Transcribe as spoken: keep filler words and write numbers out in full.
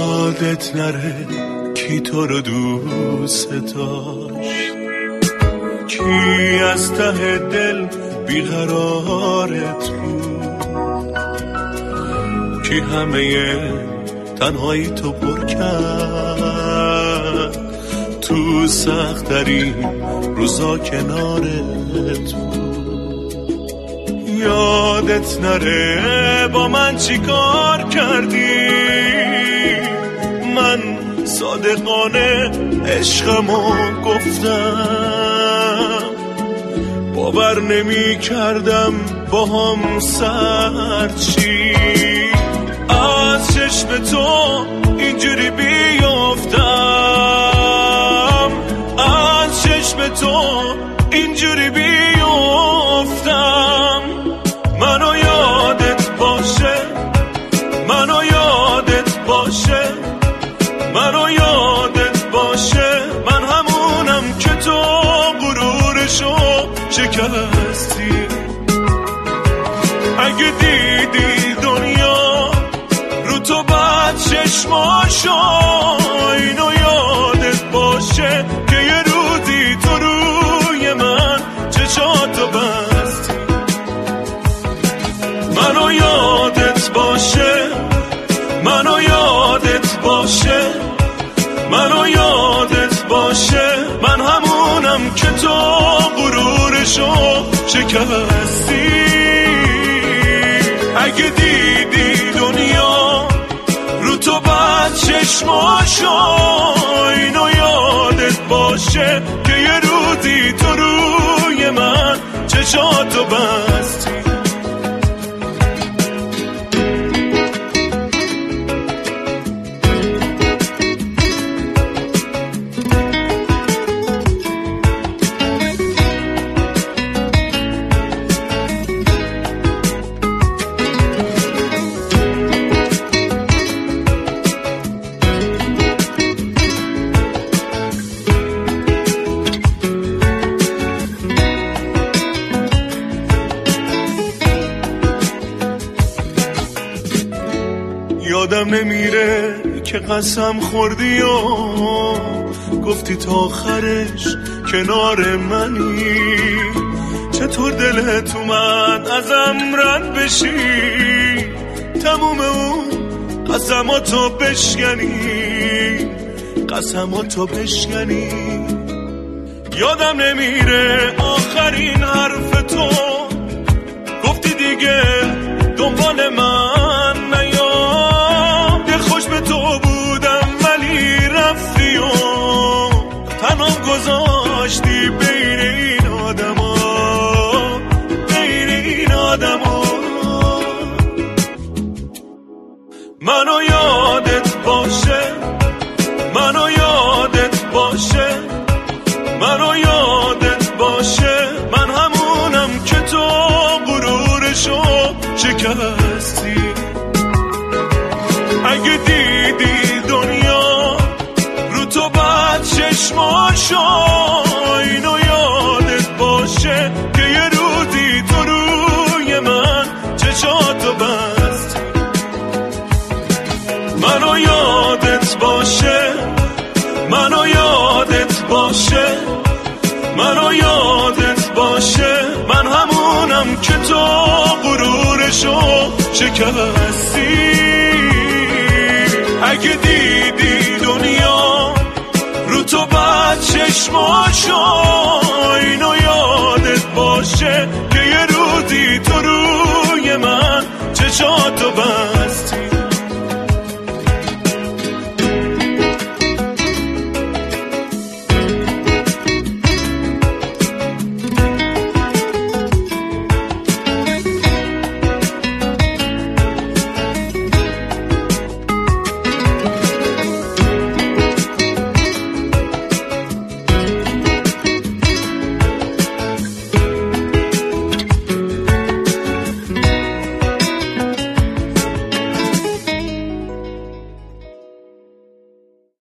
یادت نره کی تو رو دوست داشت، کی از ته دل بیقرارت بود، کی همه تنهایی تو پر کرد، تو سخت ترین روزا کنارت بود. یادت نره با من چی کار کردی، من صادقانه عشقمو گفتم، باور نمی کردم با هم سرد چی، از چشم تو اینجوری بیافتم، از چشم تو اینجوری بیافتم. منو یادت باشه، منو یادت باشه، منو یادت باشه، من همونم که تو غرورشو شکستی. اگه دیدی دنیا رو تو بعد چشماشو، اینو یادت باشه که یه روزی تو روی من چشاتو بستی. منو یادت باشه، منو یادت باشه، منو یادت باشه، من همونم که تو غرورشو شکستی. اگه دیدی دنیا رو تو بعد چشماشو، اینو یادت باشه که یه روزی تو روی من چشاتو بستی. یادم نمیره که قسم خوردی و گفتی تا آخرش کنار منی، چطور دلت اومد ازم رد بشی، تموم اون قسماتو بشکنی، قسماتو بشکنی. یادم نمیره آخرین حرف تو، گفتی دیگه دنبال من نیا، خوش به تو بودم ولی رفتی و تنام گذاشتی بین این آدم ها، بین این آدم ها. منو یادت باشه، منو یادت باشه، منو یادت باشه، من همونم که تو غرورشو شکستی. اگه دیدی دنیا رو تو بعد چشماشو، اینو یادت باشه که یه روزی تو روی من چشاتو بستی. منو یادت باشه، منو یادت باشه، منو یادت باشه، من همونم که تو غرورشو شکستی. اگه دیدی دنیا رو تو بعد چشماشو، اینو یادت باشه که یه روزی تو روی من چشاتو بستی.